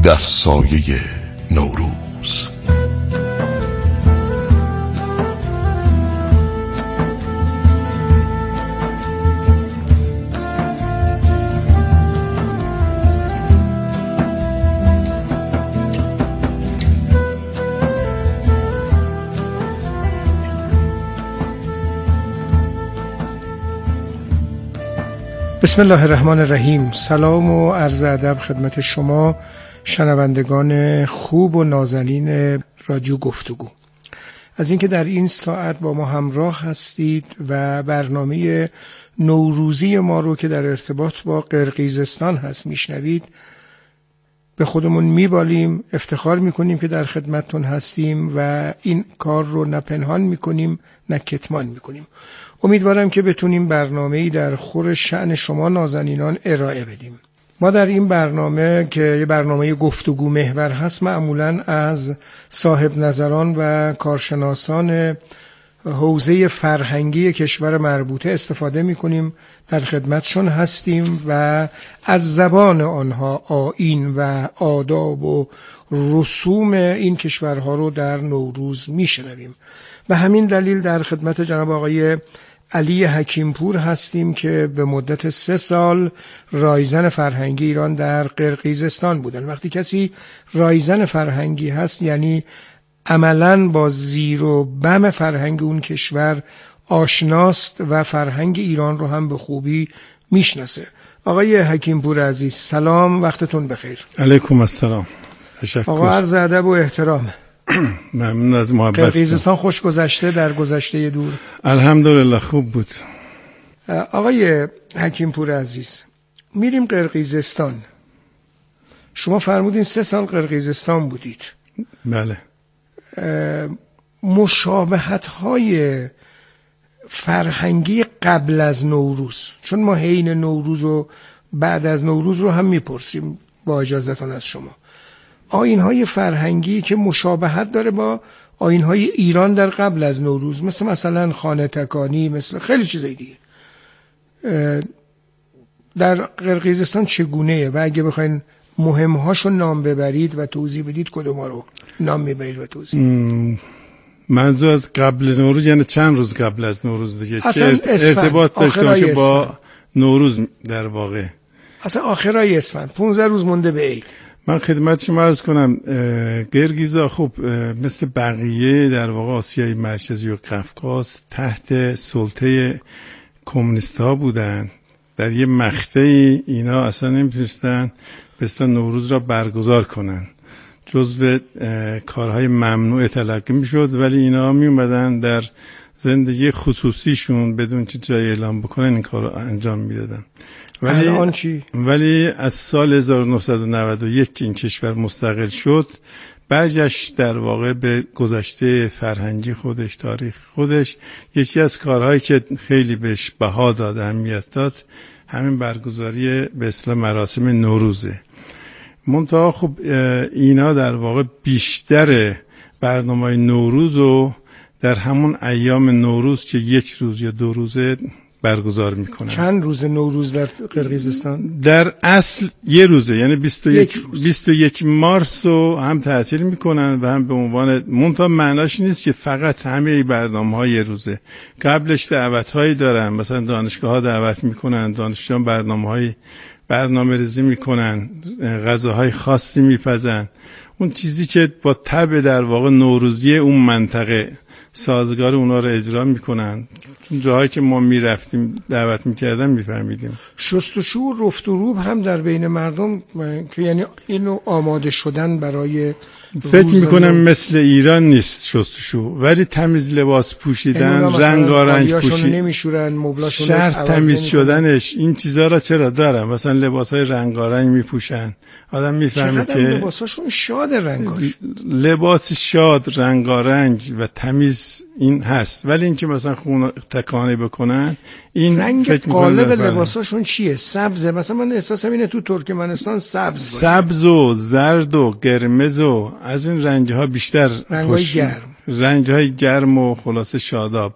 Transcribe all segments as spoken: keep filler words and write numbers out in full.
در سایه نوروز. بسم الله الرحمن الرحیم. سلام و عرض ادب خدمت شما شنوندگان خوب و نازنین رادیو گفتگو. از اینکه در این ساعت با ما همراه هستید و برنامه نوروزی ما رو که در ارتباط با قرقیزستان هست میشنوید، به خودمون میبالیم، افتخار میکنیم که در خدمتتون هستیم و این کار رو نه پنهان میکنیم نه کتمان میکنیم. امیدوارم که بتونیم برنامه‌ای در خور شأن شما نازنینان ارائه بدیم. ما در این برنامه که یه برنامه گفتگو محور هست، معمولاً از صاحب نظران و کارشناسان حوزه فرهنگی کشور مربوطه استفاده می‌کنیم، در خدمتشون هستیم و از زبان آنها آیین و آداب و رسوم این کشورها رو در نوروز میشنویم. به همین دلیل در خدمت جناب آقای علی حکیمپور هستیم که به مدت سه سال رایزن فرهنگی ایران در قرقیزستان بودن. وقتی کسی رایزن فرهنگی هست یعنی عملاً با زیر و بم فرهنگ اون کشور آشناست و فرهنگ ایران رو هم به خوبی میشناسه. آقای حکیمپور عزیز، سلام، وقتتون بخیر. علیکم السلام. تشکر. آقا عرض ادب و احترام. ممنون از محبت. قرقیزستان خوش گذشته در گذشته دور؟ الحمدلله خوب بود. آقای حکیمپور عزیز، میریم قرقیزستان. شما فرمودین سه سال قرقیزستان بودید. بله. مشابهت های فرهنگی قبل از نوروز، چون ما حین نوروز و بعد از نوروز رو هم میپرسیم با اجازهتون از شما، آیین‌های فرهنگی که مشابهت داره با آیین‌های ایران در قبل از نوروز، مثل مثلا خانه تکانی، مثل خیلی چیزای دیگه، در قرقیزستان چگونه‌ایه و اگه بخواین مهم‌هاشو نام ببرید و توضیح بدید کدوما رو نام میبرید و توضیح؟ منظور از قبل نوروز یعنی چند روز قبل از نوروز دیگه، چه ارتباط داشته باشه با نوروز در واقع؟ اصلا آخرای اسفند، پانزده روز مونده به عید. من خدمت شما عرض کنم، قرقیزا خب مثل بقیه در واقع آسیای مرکزی و قفقاز تحت سلطه کمونیست ها بودن. در یه مقطعی اینا اصلا نمیتونستن به اصطلاح نوروز را برگزار کنن، جزو کارهای ممنوع تلقی میشد، ولی اینا می اومدن در زندگی خصوصیشون بدون که جای اعلام بکنن این کار رو انجام میدادن. ولی الان چی؟ ولی از سال هزار و نهصد و نود و یک که این کشور مستقل شد، برگشت در واقع به گذشته فرهنگی خودش، تاریخ خودش. یکی از کارهایی که خیلی بهش بها داد، اهمیت داد، همین برگزاری به اصطلاح مراسم نوروزه. منتها خب اینا در واقع بیشتر برنامه نوروز رو در همون ایام نوروز که یک روز یا دو روزه برگزار میکنن. چند روز نوروز در قرقیزستان؟ در اصل یه روزه، یعنی بیست و یک بیست و یک مارس رو هم تعطیل میکنن و هم به عنوان، منتها معناش نیست که فقط همه برنامه‌های یه روزه. قبلش دعوت‌هایی دارن، مثلا دانشگاه‌ها دعوت میکنن، دانشجویان برنامه‌های برنامه ریزی میکنن، غذاهای خاصی میپزن، اون چیزی که با طبع در واقع نوروزی اون منطقه سازگار اونا رو اجرا میکنن. چون جاهایی که ما میرفتیم دعوت میکردن میفهمیدیم. شستشو و رفت و روب هم در بین مردم که یعنی اینو آماده شدن برای فکر میکنم مثل ایران نیست شستشو، ولی تمیز لباس پوشیدن، رنگارنگ پوشیدن، نمیشورن، مبلاشون شهر تمیز شدنش، این چیزا را چرا دارن؟ مثلا لباسای رنگارنگ میپوشن، آدم میفهمه که لباساشون شاد رنگاش، لباس شاد رنگارنگ و تمیز این هست. ولی اینکه مثلا خون تکانه بکنن، این رنگ قالب لباساشون چیه؟ سبزه؟ مثلا من احساسم اینه تو ترکمنستان سبز باشه، سبز و زرد و قرمز و از این رنگ‌ها بیشتر، رنگ‌های گرم، رنگ‌های گرم و خلاصه شاداب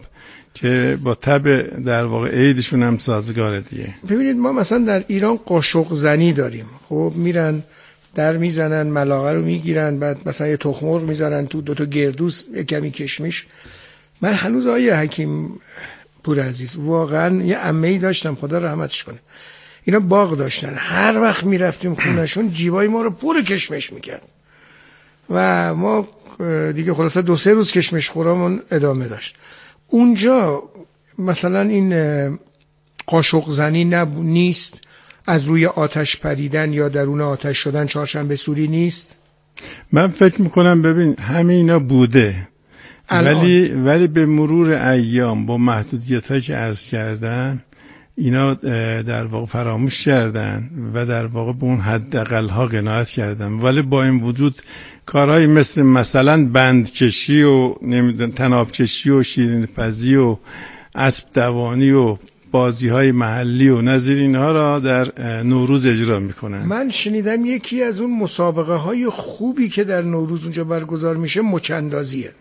که با طبع در واقع عیدشون هم سازگاره دیگه. ببینید ما مثلا در ایران قاشق زنی داریم، خب میرن در میزنن، ملاقه رو میگیرن، بعد مثلا یه تخم مرغ میزنن تو، دو تا گردوس، یه کمی کشمش. من هنوز آیه حکیم پور عزیز واقعا یه عمه‌ای داشتم، خدا رحمتش کنه، اینا باغ داشتن، هر وقت میرفتیم خونهشون جیبای ما رو پر کشمش میکرد و ما دیگه خلاصه دو سه روز کشمش خورامون ادامه داشت. اونجا مثلا این قاشق زنی نب... نیست، از روی آتش پریدن یا درون آتش شدن، چهارشنبه سوری نیست. من فکر میکنم ببین همه اینا بوده الان. ولی ولی به مرور ایام با محدودیت‌هایی که عرض کردن اینا در واقع فراموش کردن و در واقع به اون حداقل‌ها قناعت کردن. ولی با این وجود کارهایی مثل مثلا بندکشی و نمیدونم تنابکشی و شیرینی‌پزی و اسب دوانی و بازی‌های محلی و نظیر اینها را در نوروز اجرا میکنن. من شنیدم یکی از اون مسابقه‌های خوبی که در نوروز اونجا برگزار میشه مچ‌اندازیه.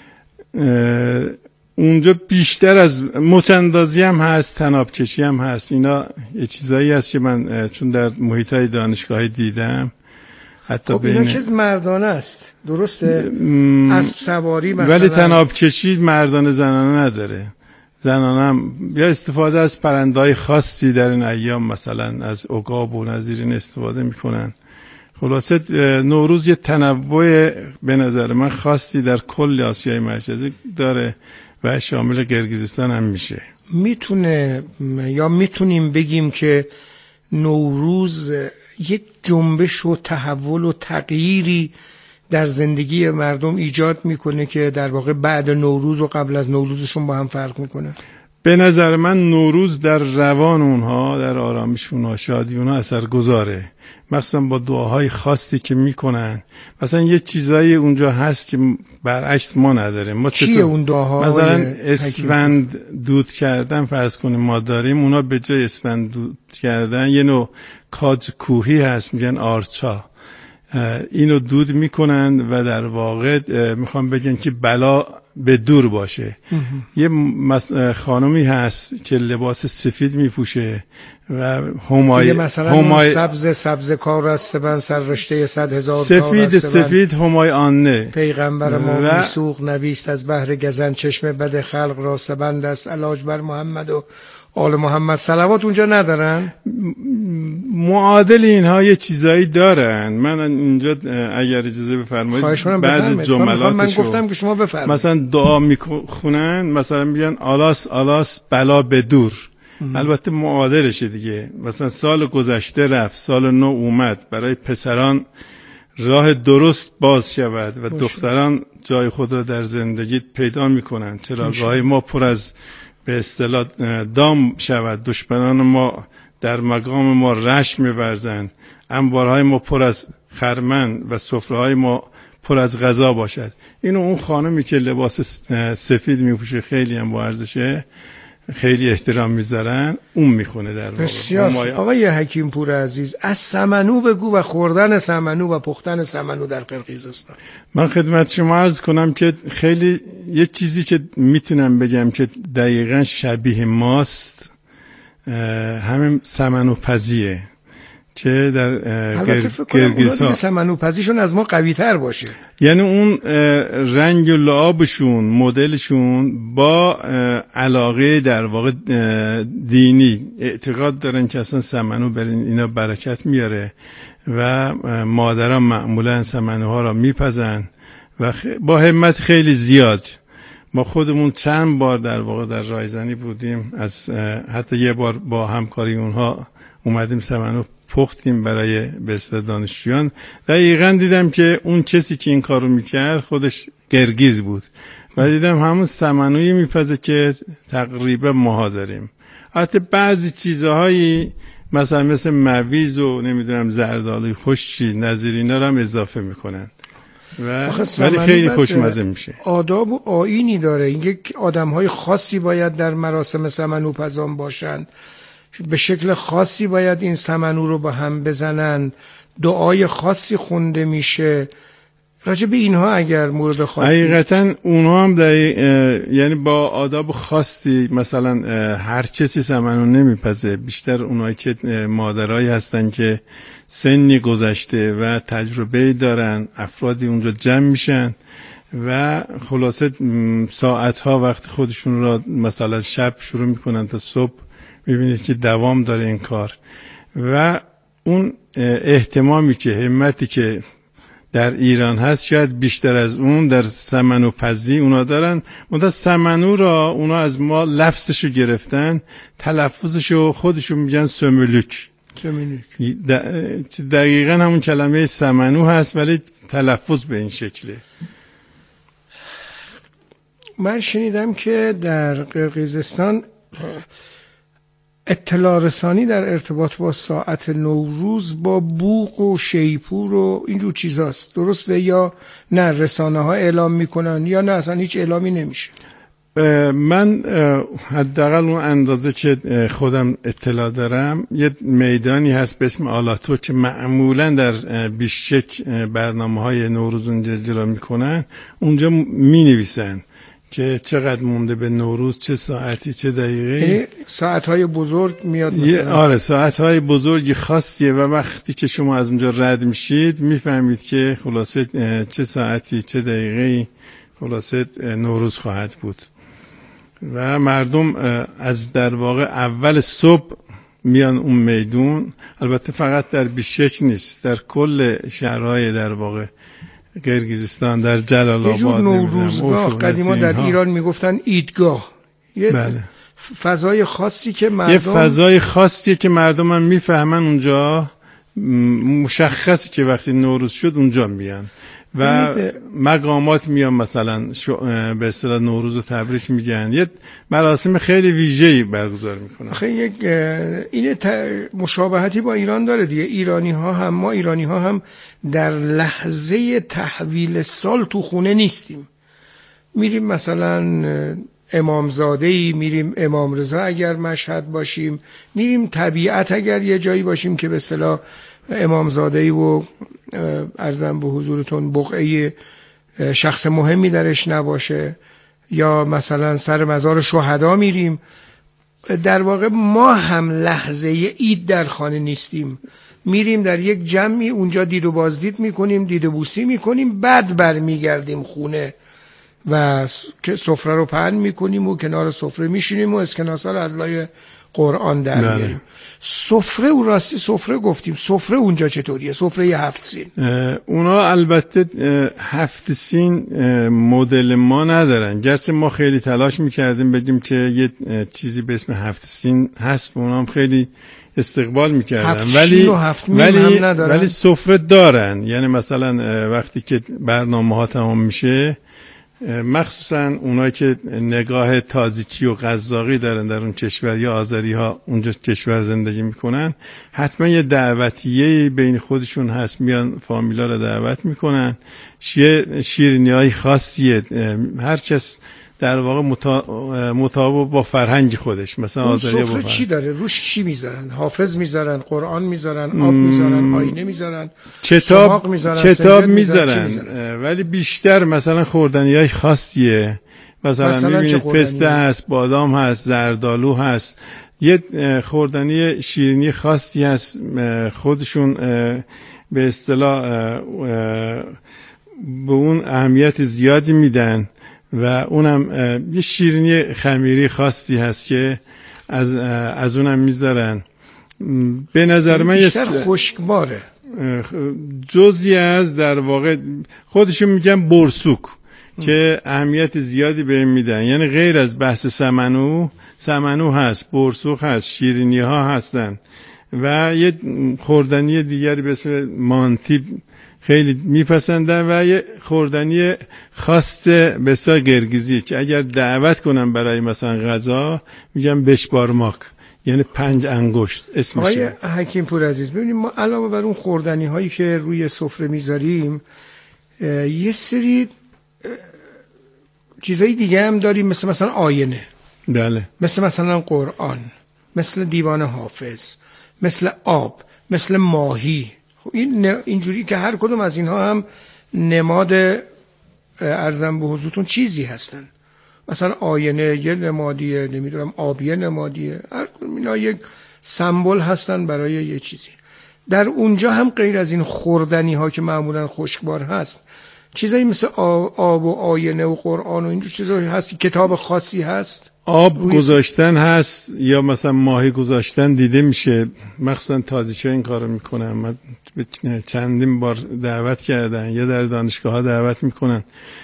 اونجا بیشتر از مچ‌اندازی هم هست، تنابکشی هم هست. اینا یه چیزایی هست که من چون در محیط‌های دانشگاهی دیدم. حتی خب اینا چیز مردانه است، درسته؟ م... اسب سواری مثلا. ولی تنابکشی مردانه زنانه نداره. زنانه هم یا استفاده از پرنده‌های خاصی در این ایام مثلا از عقاب و نظیرین استفاده میکنن. خلاصه نوروز یه تنوع به نظر من خاصی در کل آسیای مرکزی داره و شامل قرقیزستان هم میشه. میتونه یا میتونیم بگیم که نوروز یک جنبش و تحول و تغییری در زندگی مردم ایجاد میکنه که در واقع بعد نوروز و قبل از نوروزشون با هم فرق میکنه. به نظر من نوروز در روان اونها، در آرامش اونها، شادی اونها اثر گذاره، مخصوصا با دعاهای خاصی که میکنن. مثلا یه چیزایی اونجا هست که برعکس ما نداریم. ما چیه اون دعاها؟ مثلا اسفند دود کردن فرض کنیم ما داریم، اونا به جای اسفند دود کردن یه نوع کاج کوهی هست میگن آرچا، اینو دود میکنن و در واقع میخوام بگن که بلا به دور باشه. یه خانمی هست که لباس سفید میپوشه و همای مثلا همای سبز سبز کار است سبن سر رشته صد هزار سفید سفید همای آنه پیغمبر ما میسوق نویست از بحر گزن چشم بد خلق را سبند است علاج بر محمد و آل محمد. صلوات اونجا ندارن؟ معادل اینها یه چیزایی دارن. من اینجا اگر اجازه بفرمایید بعضی جملاتشو من گفتم که شما بفرمایید. مثلا دعا میخونن، مثلا میگن آلاس آلاس بلا به دور. البته معادلشه دیگه. مثلا سال گذشته رفت، سال نو اومد، برای پسران راه درست باز شود و دختران جای خود را در زندگی پیدا میکنن. چراگاه‌های ما پر از به اصطلاح دام شود، دشمنان ما در مقام ما رشک می‌ورزند، انبارهای ما پر از خرمن و سفره‌های ما پر از غذا باشد. اینو اون خانمی که لباس سفید میپوشه خیلی هم با ارزشه، خیلی احترام میذارن، اون میخونه در واقع. بسیار. آقای حکیم پور عزیز، از سمنو بگو و خوردن سمنو و پختن سمنو در قرقیزستان. من خدمت شما عرض کنم که خیلی یه چیزی که میتونم بگم که دقیقاً شبیه ماست همین سمنو پزیه که در قرقیزستان سمنو پزیشون از ما قوی تر باشه. یعنی اون رنگ و لعابشون، مدلشون با علاقه در واقع دینی، اعتقاد دارن که اصلا سمنو برین اینا برکت میاره و مادران معمولا سمنوها را میپزن و با همت خیلی زیاد. ما خودمون چند بار در واقع در رایزنی بودیم، از حتی یه بار با همکاری اونها اومدیم سمنو پختیم برای به اصطلاح دانشجویان. دقیقاً دیدم که اون کسی که این کارو میکرد خودش قرقیز بود و دیدم همون سمنویی میپزه که تقریبا ماها داریم. حتی بعضی چیزهایی مثلا مثل مویز و نمیدونم زردآلوی خشکی نظیر اینا رو هم اضافه میکنن و ولی خیلی خوشمزه میشه. آداب و آیینی داره، اینکه آدم‌های خاصی باید در مراسم سمنو پزان باشند، به شکل خاصی باید این سمنو رو با هم بزنن، دعای خاصی خونده میشه، راجع به اینها اگر مورد خاصی حقیقتا اونها هم در یعنی با آداب خاصی، مثلا هر کسی سمنو نمیپزه، بیشتر اونایی که مادرایی هستن که سنی گذشته و تجربه دارن، افرادی اونجا جمع میشن و خلاصه ساعتها وقت خودشون را مثلا شب شروع میکنن تا صبح، میبینید که دوام داره این کار و اون اهتمامی که همتی که در ایران هست شاید بیشتر از اون در سمنو پزی اونا دارن. منتها سمنو را اونا از ما لفظشو گرفتن، تلفظشو خودشون میگن سملوک. سملوک دقیقا همون کلمه سمنو هست ولی تلفظ به این شکله. من شنیدم که در قرقیزستان اطلاع رسانی در ارتباط با ساعت نوروز با بوق و شیپور و اینجور چیزاست، درسته یا نه؟ رسانه ها اعلام میکنن یا نه اصلا هیچ اعلامی نمیشه؟ من حداقل اون اندازه که خودم اطلاع دارم یه میدانی هست به اسم آلاتو که معمولا در بیشک برنامه های نوروز اونجا اجرا میکنن، اونجا می نویسن که چقدر مونده به نوروز، چه ساعتی، چه دقیقه. ساعت‌های بزرگ میاد مثلا؟ آره ساعت‌های بزرگی خاصیه و وقتی که شما از اونجا رد میشید میفهمید که خلاصه چه ساعتی چه دقیقه‌ای خلاصه نوروز خواهد بود و مردم از در واقع اول صبح میان اون میدون. البته فقط در بیشک نیست، در کل شهرهای در واقع قرقیزستان، در جلال آباد، یه جور نوروزگاه قدیما در ایران میگفتن ایدگاه، یه بله. فضای خاصی که مردم یه فضای خاصیه که مردم هم میفهمن اونجا، مشخصی که وقتی نوروز شد اونجا میان و مقامات میان مثلا به اصطلاح نوروز و تبریک میگن، یه مراسم خیلی ویژه‌ای برگزار میکنن. آخه یک این مشابهتی با ایران داره دیگه. ایرانی ها هم ما ایرانی ها هم در لحظه تحویل سال تو خونه نیستیم، میریم مثلا امامزاده‌ای، میریم امام رضا اگر مشهد باشیم، میریم طبیعت اگر یه جایی باشیم که به اصطلاح امامزاده‌ای و عرضم به حضورتون بقعه شخص مهمی درش نباشه، یا مثلا سر مزار شهدا میریم. در واقع ما هم لحظه عید در خانه نیستیم، میریم در یک جمعی اونجا دید و بازدید میکنیم، دید و بوسی میکنیم، بعد برمیگردیم خونه و سفره رو پهن میکنیم و کنار سفره میشینیم و اسکناسا رو از لای قرآن در میاریم. سفره و راستی سفره گفتیم، سفره اونجا چطوریه؟ سفره هفت سین اونا البته هفت سین مدل ما ندارن، گرچه ما خیلی تلاش میکردیم بگیم که یه چیزی به اسم هفت سین هست و اونا هم خیلی استقبال میکردن، ولی ولی ولی سفره دارن. یعنی مثلا وقتی که برنامه ها تمام میشه، مخصوصا اونایی که نگاه تازیکی و قزاقی دارن در اون کشور یا آذری ها اونجا کشور زندگی میکنن، حتما یه دعوتیه بین خودشون هست، میان فامیلا رو دعوت میکنن، شیرینی های خاصیه، هر کس در واقع مطابق با فرهنگ خودش. مثلا آذری سفره چی داره؟ روش چی میذارن؟ حافظ میذارن، قرآن میذارن، آب میذارن، آینه میذارن، کتاب میذارن، کتاب میذارن، ولی بیشتر مثلا خوردنی های خاصیه. مثلا, مثلا میبینید پسته هست، بادام هست، زردالو هست، یه خوردنی شیرینی خاصی هست خودشون به اصطلاح به اون اهمیت زیادی میدن و اونم یه شیرینی خمیری خاصی هست که از از اونم میذارن. به نظر من بیشتر خشکباره، جزئی از در واقع خودشون میگن برسوک که اهمیت زیادی به این میدن. یعنی غیر از بحث سمنو، سمنو هست، برسوک هست، شیرینی ها هستن و یه خوردنی دیگری به اسم مانتی خیلی میپسندن و یه خوردنی خاص به اصطلاح قرقیزی که اگر دعوت کنم برای مثلا غذا میگم بشبارماک، یعنی پنج انگشت اسمشه. آقای حکیم پور عزیز، ببینیم ما علاوه بر اون خوردنی هایی که روی سفره میذاریم یه سری چیزای دیگه هم داریم، مثل مثلا آینه، بله، مثل مثلا قرآن، مثل دیوان حافظ، مثل آب، مثل ماهی. این اینجوری که هر کدوم از اینها هم نماد ارزم به حضورتون چیزی هستن. مثلا آینه یه نمادیه، نمیدونم آبیه نمادیه، اینا یک سمبل هستن برای یه چیزی. در اونجا هم غیر از این خوردنی ها که معمولا خشکبار هست، چیزایی مثل آب و آینه و قرآن و اینجور چیزایی هست که کتاب خاصی هست. آب گذاشتن هست یا مثلا ماهی گذاشتن دیده میشه، مخصوصا تازیچه این کارو میکنن. من چندین بار دعوت کردن یا در دانشگاه ها دعوت میکنن.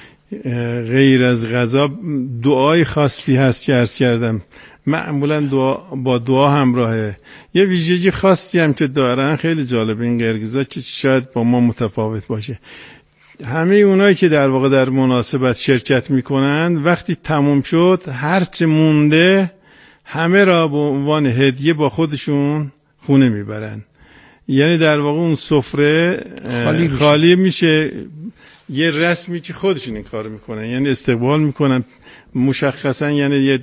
غیر از غذا دعای خاصی هست که عرض کردم، معمولا دعا با دعا همراهه. یه ویژگی خاصی هم که دارن خیلی جالبه این قرقیزا که شاید با ما متفاوت باشه. همه اونایی که در واقع در مناسبت شرکت میکنن وقتی تموم شد هرچه مونده همه را به عنوان هدیه با خودشون خونه میبرن. یعنی در واقع اون سفره خالی, خالی میشه. یه رسمی که خودشون این کار میکنن، یعنی استقبال میکنن مشخصا، یعنی یه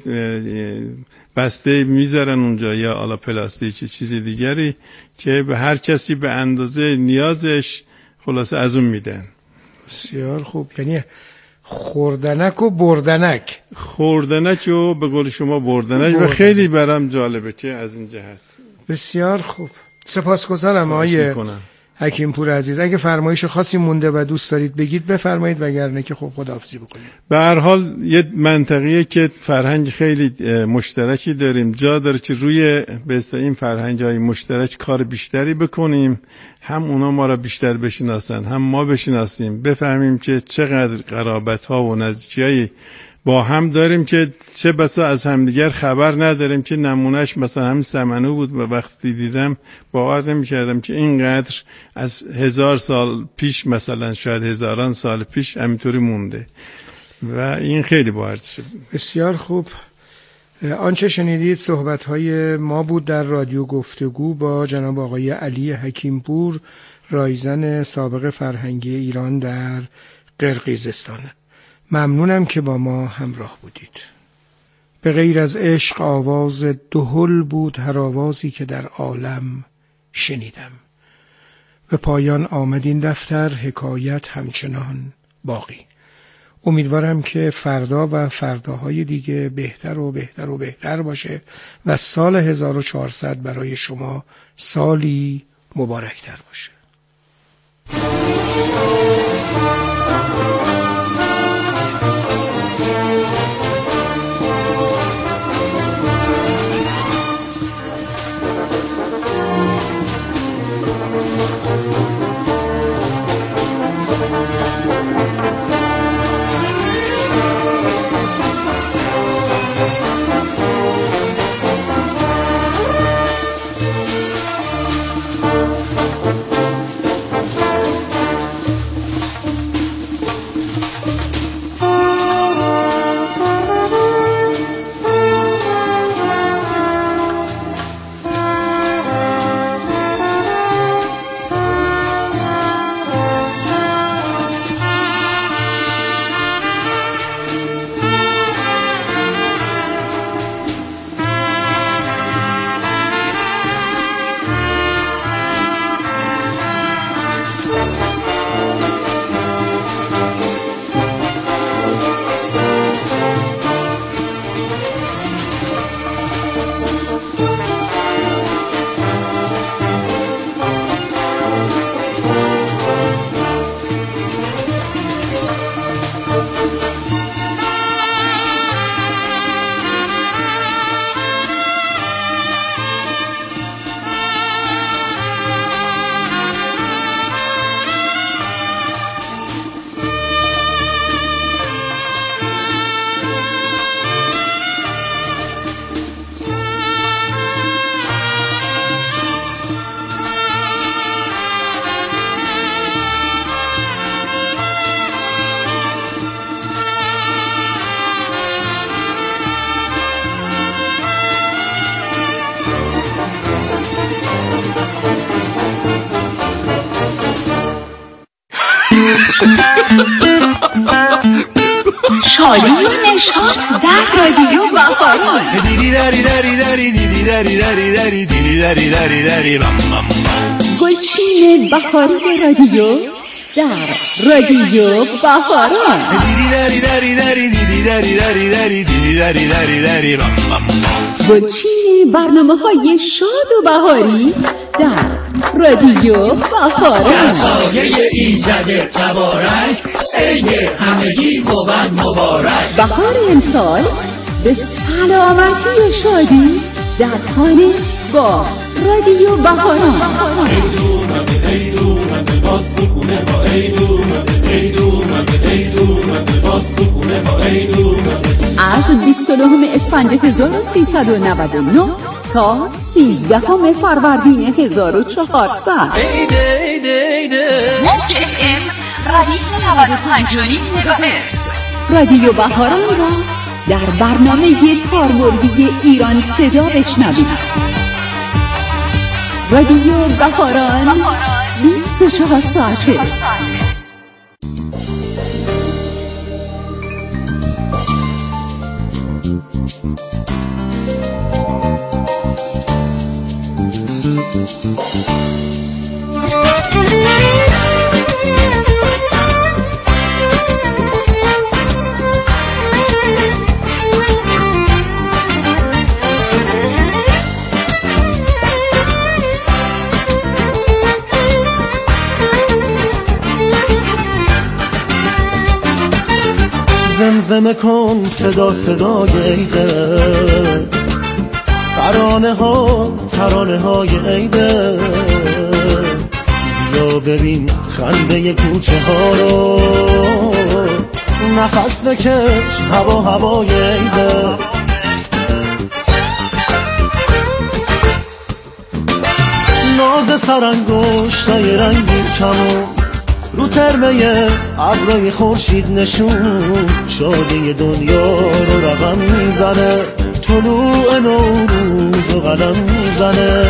بسته میذارن اونجا یا آلا پلاستیک چه چیز دیگری که به هر کسی به اندازه نیازش خلاصه از اون میدن. بسیار خوب. یعنی خوردنک و بردنک. خوردنک و به قول شما بردنک و خیلی برام جالبه که از این جهت. بسیار خوب. سپاسگزارم آقای حکیم پور عزیز. اگه فرمایش خاصی مونده و دوست دارید بگید بفرمایید، وگرنه که خب خداحافظی بکنید. به هر حال یه منطقه‌ای که فرهنگ خیلی مشترکی داریم، جا داره که روی به اصطلاح این فرهنگ‌های مشترک کار بیشتری بکنیم، هم اونا ما را بیشتر بشناسن هم ما بشناسیم، بفهمیم که چقدر قرابت‌ها و نزدیکی‌های با هم داریم که چه بسا از همدیگر خبر نداریم. که نمونهش مثلا همین سمنو بود و وقتی دیدم باور نمی‌کردم که اینقدر از هزار سال پیش، مثلا شاید هزاران سال پیش همینطوری مونده و این خیلی با ارزشه. بسیار خوب. آنچه شنیدید صحبت‌های ما بود در رادیو گفتگو با جناب آقای علی حکیم پور، رایزن سابق فرهنگی ایران در قرقیزستان. ممنونم که با ما همراه بودید. به غیر از عشق آواز دهل بود هر آوازی که در عالم شنیدم. به پایان آمد این دفتر، حکایت همچنان باقی. امیدوارم که فردا و فرداهای دیگه بهتر و بهتر و بهتر باشه و سال هزار و چهارصد برای شما سالی مبارکتر باشه. شادی و نشاط در رادیو بهاری. دیدی داری داری داری دیدی داری داری داری دیدی داری داری داری بم بم بم. گلچین بهاری رادیو در رادیو بهاران. گلچین برنامه های شاد و بهاری در رادیو بهاران. در سایه ایزد تبارک عید همگی بود مبارک. بهار امسال به سلامتی و شادی در خانه با رادیو بهاران. از بیست و نهم اسفند هزار و سیصد و نود و نه تا سیزدهم فروردین هزار و چهارصد. موج اف ام ردیف نود و پنج و نیم مگاهرتز. رادیو بهاران را در برنامه کاربردی ایران صدا بشنوید. رادیو بهاران بیست و چهار ساعته. زمزمه کن صدا صدای عیده، ترانه ها ترانه های عیده. بیا ببین خنده کوچه ها رو، نفس بکش هوا هوای عیده. ناز سرانگشتای رنگین کمون رو ترمه ابرای خورشید نشون، شادی دنیا رو رقم میزنه، طلوع نوروز و قلم میزنه.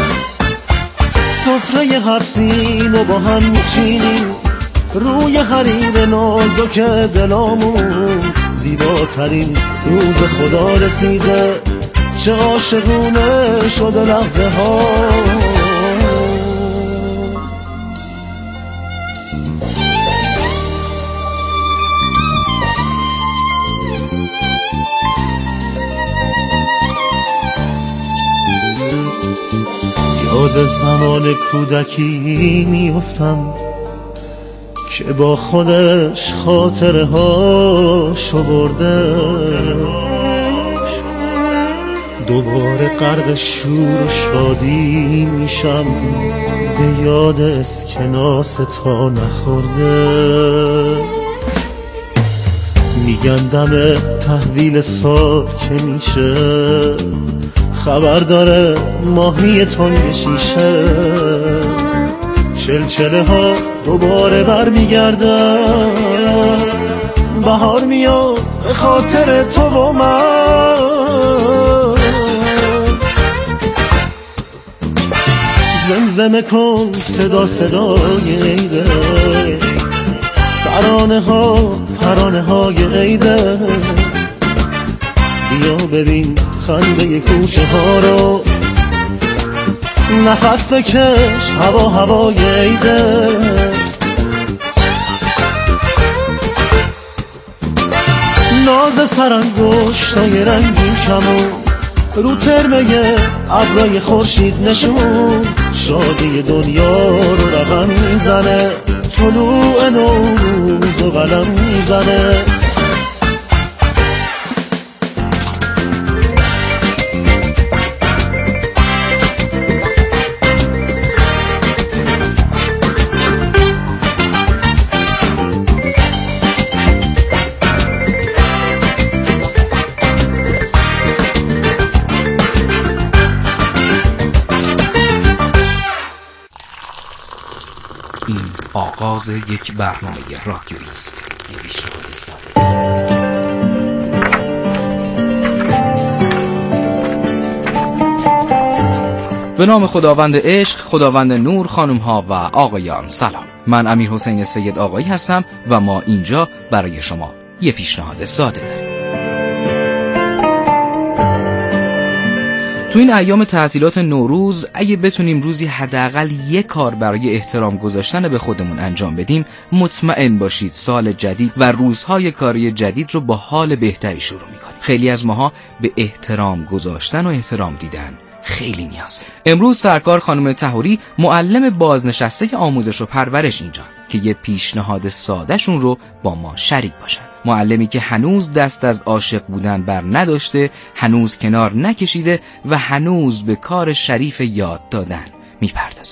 سفره هفت سین و با هم میچینیم، روی حریر نازک دلامون. زیباترین روز خدا رسیده، چه عاشقونه شده لحظه ها. یاد زمان کودکی میافتم که با خودش خاطره هاشو برده. دوباره غرق شور و شادی میشم، به یاد اسکناس تا نخورده. میگن دم تحویل سال که میشه، خبر داره ماهی تنگ شیشه. چلچله ها دوباره بر میگردن، بهار میاد به خاطر تو و من. زمزمه کن صدا صدای عیده، ترانه ها ترانه های عیده. بیا ببین خنده کوچه ها رو، نفس بکش هوا هوای عیده. ناز سرانگشتای رنگین کمون رو ترمه ابرای خورشید نشون، شادی دنیا رو رقم میزنه، طلوع نوروز و قلم میزنه. این آغاز یک برنامه رادیویی است. پیشنهاد ساده. به نام خداوند عشق، خداوند نور، خانم ها و آقایان، سلام. من امیر حسین سید آقایی هستم و ما اینجا برای شما یه پیشنهاد ساده داریم. تو این ایام تعطیلات نوروز اگه بتونیم روزی حداقل یک کار برای احترام گذاشتن به خودمون انجام بدیم، مطمئن باشید سال جدید و روزهای کاری جدید رو با حال بهتری شروع میکنیم. خیلی از ماها به احترام گذاشتن و احترام دیدن خیلی نیاز داریم. امروز سرکار خانم طهوری معلم بازنشسته آموزش و پرورش اینجا که یه پیشنهاد سادهشون رو با ما شریک باشن. معلمی که هنوز دست از عاشق بودن بر نداشته، هنوز کنار نکشیده و هنوز به کار شریف یاد دادن میپردازه.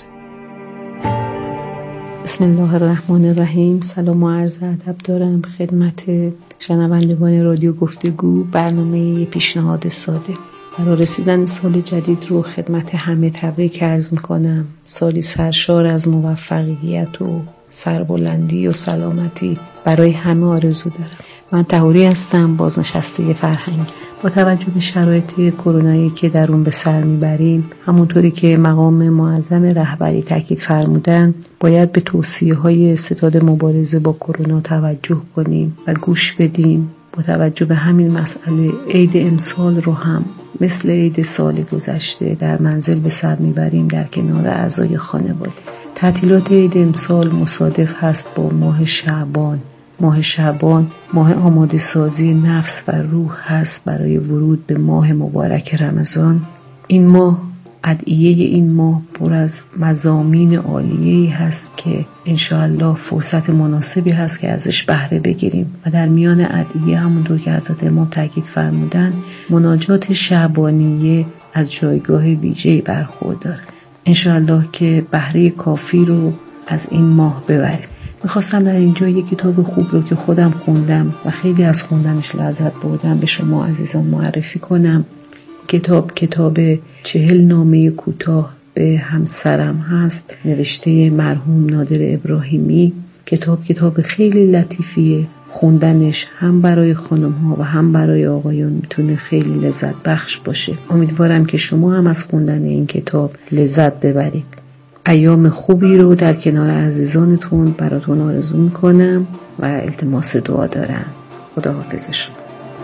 بسم الله الرحمن الرحیم. سلام و عرض ادب دارم خدمت شنوندگان رادیو گفتگو. برنامه پیشنهاد ساده برای رسیدن سال جدید رو خدمت همه تبریک عرض میکنم. سالی سرشار از موفقیت و سربلندی و سلامتی برای همه آرزو دارم. من طهوری هستم، بازنشسته فرهنگ. با توجه به شرایط کرونایی که در اون به سر میبریم، همونطوری که مقام معظم رهبری تاکید فرمودن، باید به توصیه‌های ستاد مبارزه با کرونا توجه کنیم و گوش بدیم. با توجه به همین مسئله عید امسال رو هم مثل عید سال گذشته در منزل به سر میبریم در کنار اعضای خانواده. تعطیلات عید امسال مصادف هست با ماه شعبان. ماه شعبان ماه آماده سازی نفس و روح هست برای ورود به ماه مبارک رمضان. این ماه، ادعیه این ماه پر از مضامین عالیه‌ای هست که انشاءالله فرصت مناسبی هست که ازش بهره بگیریم و در میان ادعیه همونطور که حضرت امام تاکید فرمودن، مناجات شعبانیه از جایگاه ویژه‌ای برخورداره. انشاءالله که بهره کافی رو از این ماه ببریم. میخواستم در اینجا یک کتاب خوب رو که خودم خوندم و خیلی از خوندنش لذت بردم به شما عزیزان معرفی کنم. کتاب کتاب چهل نامه کوتاه به همسرم هست، نوشته مرحوم نادر ابراهیمی. کتاب کتاب خیلی لطیفیه، خوندنش هم برای خانم ها و هم برای آقایان میتونه خیلی لذت بخش باشه. امیدوارم که شما هم از خوندن این کتاب لذت ببرید. ایام خوبی رو در کنار عزیزانتون براتون آرزو میکنم و التماس دعا دارم. خدا حافظ شما.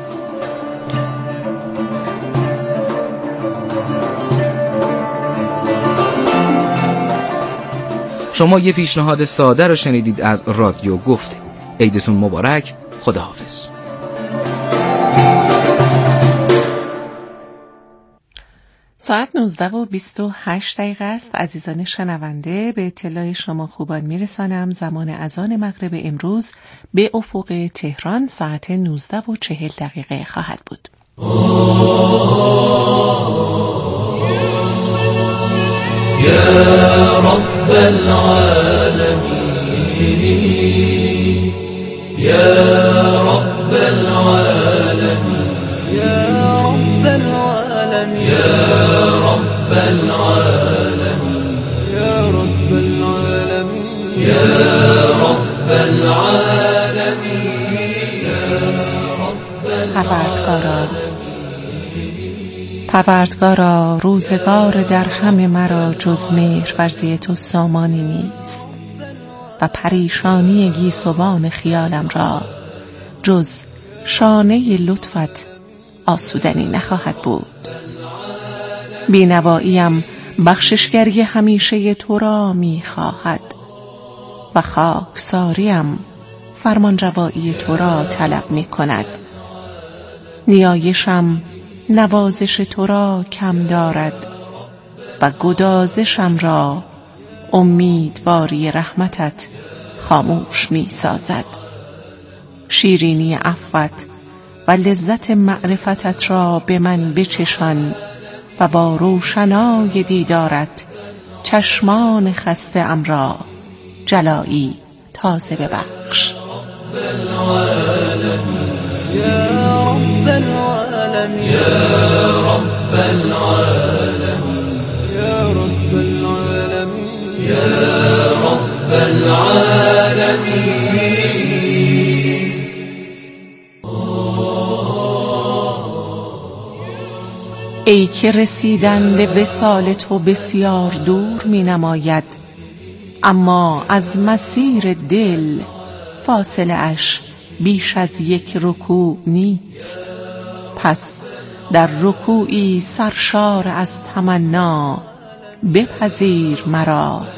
شما یه پیشنهاد ساده رو شنیدید از رادیو گفتگو. عیدتون مبارک. خدا حافظ. ساعت نوزده و بیست و هشت دقیقه است. عزیزان شنونده، به اطلاع شما خوبان میرسانم زمان اذان مغرب امروز به افق تهران ساعت نوزده و چهل دقیقه خواهد بود. یا رب العالمین، یا رب العالمین، یا رب العالمین، یا رب العالمین، یا رب العالمین، یا رب العالمین، پروردگارا پروردگارا روزگار در همه مرا جز مهر ورزی تو سامانی نیست و پریشانی گیسوان خیالم را جز شانه لطفت آسودنی نخواهد بود. بینواییم بخششگری همیشه تو را می خواهد و خاکساریم فرمانروایی تو را طلب می کند. نیایشم نوازش تو را کم دارد و گدازشم را امیدواری رحمتت خاموش می سازد. شیرینی عفوت و لذت معرفتت را به من بچشان و با روشنای دیدارت چشمان خسته ام را جلایی تازه ببخش. یا رب العالمین، یا رب العالمین، یا رب العالمین، یا رب العالمین. ای که رسیدن به وصال تو بسیار دور می نماید، اما از مسیر دل فاصله اش بیش از یک رکوع نیست. پس در رکوعی سرشار از تمنا بپذیر مرا